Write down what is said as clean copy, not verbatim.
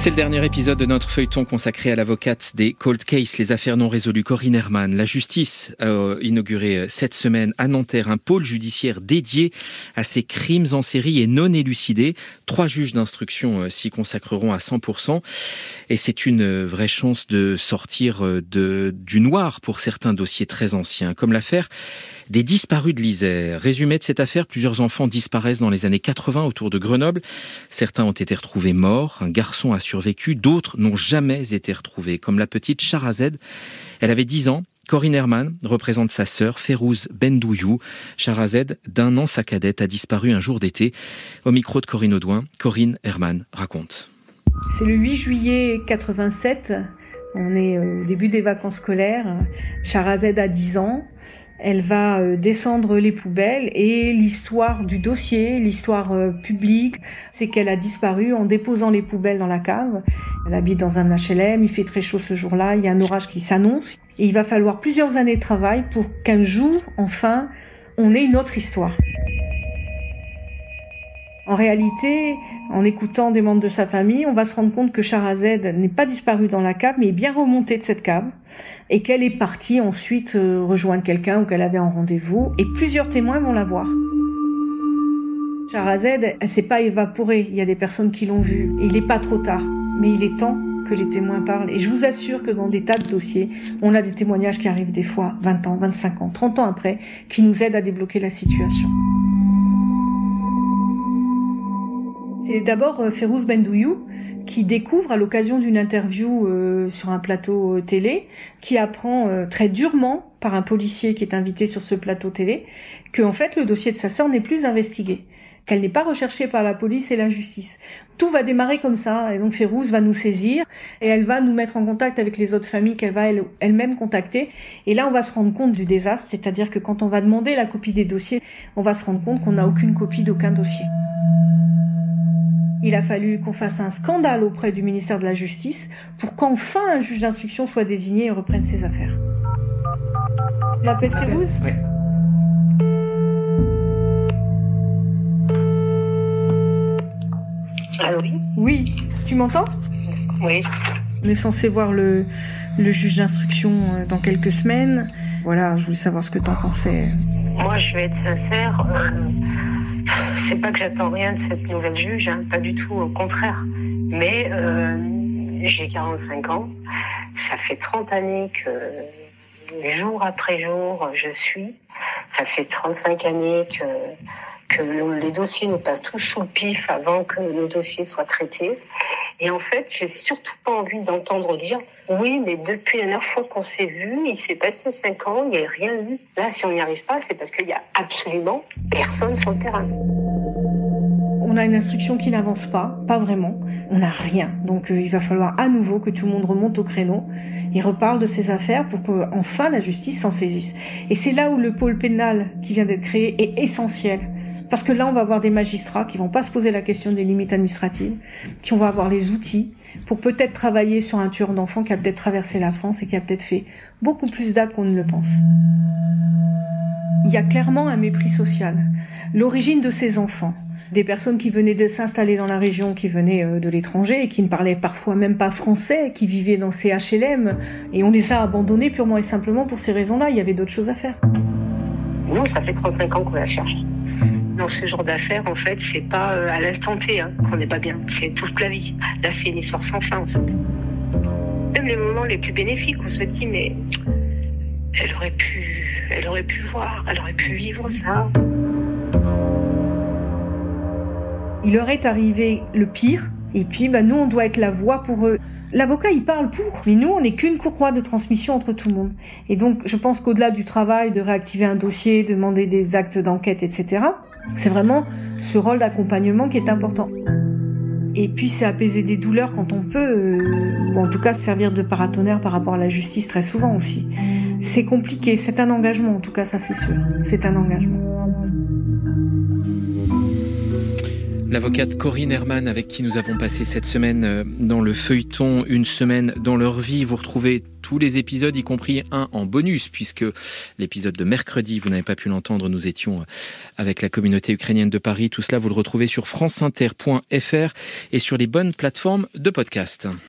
C'est le dernier épisode de notre feuilleton consacré à l'avocate des cold cases, les affaires non résolues, Corinne Herman. La justice a inauguré cette semaine à Nanterre un pôle judiciaire dédié à ces crimes en série et non élucidés. 3 juges d'instruction s'y consacreront à 100%. Et c'est une vraie chance de sortir du noir pour certains dossiers très anciens, comme l'affaire des disparus de l'Isère. Résumé de cette affaire, plusieurs enfants disparaissent dans les années 80 autour de Grenoble. Certains ont été retrouvés morts, un garçon a survécu, d'autres n'ont jamais été retrouvés, comme la petite Sharazed. Elle avait 10 ans. Corinne Herman représente sa sœur, Férouz Bendouillou. Sharazed, d'1 an, sa cadette, a disparu un jour d'été. Au micro de Corinne Audouin, Corinne Herman raconte. C'est le 8 juillet 87. On est au début des vacances scolaires. Sharazed a 10 ans. Elle va descendre les poubelles et l'histoire du dossier, l'histoire publique, c'est qu'elle a disparu en déposant les poubelles dans la cave. Elle habite dans un HLM, il fait très chaud ce jour-là, il y a un orage qui s'annonce. Et il va falloir plusieurs années de travail pour qu'un jour, enfin, on ait une autre histoire. En réalité, en écoutant des membres de sa famille, on va se rendre compte que Sharazed n'est pas disparue dans la cave, mais est bien remontée de cette cave, et qu'elle est partie ensuite rejoindre quelqu'un ou qu'elle avait un rendez-vous, et plusieurs témoins vont la voir. Sharazed, elle s'est pas évaporée, il y a des personnes qui l'ont vue, et il n'est pas trop tard, mais il est temps que les témoins parlent, et je vous assure que dans des tas de dossiers, on a des témoignages qui arrivent des fois 20 ans, 25 ans, 30 ans après, qui nous aident à débloquer la situation. C'est d'abord Férouz Bendouillou qui découvre à l'occasion d'une interview sur un plateau télé, qui apprend très durement par un policier qui est invité sur ce plateau télé, que en fait le dossier de sa sœur n'est plus investigué, qu'elle n'est pas recherchée par la police et la justice. Tout va démarrer comme ça, et donc Férouz va nous saisir, et elle va nous mettre en contact avec les autres familles qu'elle va elle-même contacter, et là on va se rendre compte du désastre, c'est-à-dire que quand on va demander la copie des dossiers, on va se rendre compte qu'on n'a aucune copie d'aucun dossier. Il a fallu qu'on fasse un scandale auprès du ministère de la Justice pour qu'enfin un juge d'instruction soit désigné et reprenne ses affaires. Tu m'appelles Férouz ? Oui. Allô, oui ? Oui. Tu m'entends ? Oui. On est censé voir le juge d'instruction dans quelques semaines. Voilà, je voulais savoir ce que t'en pensais. Moi, je vais être sincère. C'est pas que j'attends rien de cette nouvelle juge, hein, pas du tout, au contraire. Mais j'ai 45 ans. Ça fait 30 années que jour après jour, je suis. Ça fait 35 années que les dossiers nous passent tous sous le pif avant que nos dossiers soient traités. Et en fait, j'ai surtout pas envie d'entendre dire « Oui, mais depuis la dernière fois qu'on s'est vu, il s'est passé 5 ans, il n'y a rien eu. » Là, si on n'y arrive pas, c'est parce qu'il y a absolument personne sur le terrain. On a une instruction qui n'avance pas vraiment. On n'a rien. Donc il va falloir à nouveau que tout le monde remonte au créneau et reparle de ces affaires pour qu'enfin la justice s'en saisisse. Et c'est là où le pôle pénal qui vient d'être créé est essentiel. Parce que là, on va avoir des magistrats qui vont pas se poser la question des limites administratives, qui vont avoir les outils pour peut-être travailler sur un tueur d'enfants qui a peut-être traversé la France et qui a peut-être fait beaucoup plus d'actes qu'on ne le pense. Il y a clairement un mépris social. L'origine de ces enfants, des personnes qui venaient de s'installer dans la région, qui venaient de l'étranger et qui ne parlaient parfois même pas français, qui vivaient dans ces HLM, et on les a abandonnés purement et simplement pour ces raisons-là. Il y avait d'autres choses à faire. Nous, ça fait 35 ans qu'on la cherche. Dans ce genre d'affaires, en fait, c'est pas à l'instant T qu'on n'est pas bien. C'est toute la vie. Là, c'est une histoire sans fin, en fait. Même les moments les plus bénéfiques, on se dit, mais elle aurait pu voir, elle aurait pu vivre ça. Il leur est arrivé le pire, et puis nous, on doit être la voix pour eux. L'avocat, il parle pour, mais nous, on n'est qu'une courroie de transmission entre tout le monde. Et donc, je pense qu'au-delà du travail de réactiver un dossier, de demander des actes d'enquête, etc., c'est vraiment ce rôle d'accompagnement qui est important. Et puis, c'est apaiser des douleurs quand on peut, ou en tout cas servir de paratonnerre par rapport à la justice très souvent aussi. C'est compliqué, c'est un engagement, en tout cas, ça c'est sûr. C'est un engagement. L'avocate Corinne Herman, avec qui nous avons passé cette semaine dans le feuilleton Une semaine dans leur vie. Vous retrouvez tous tous les épisodes, y compris un en bonus, puisque l'épisode de mercredi, vous n'avez pas pu l'entendre, nous étions avec la communauté ukrainienne de Paris. Tout cela, vous le retrouvez sur franceinter.fr et sur les bonnes plateformes de podcast.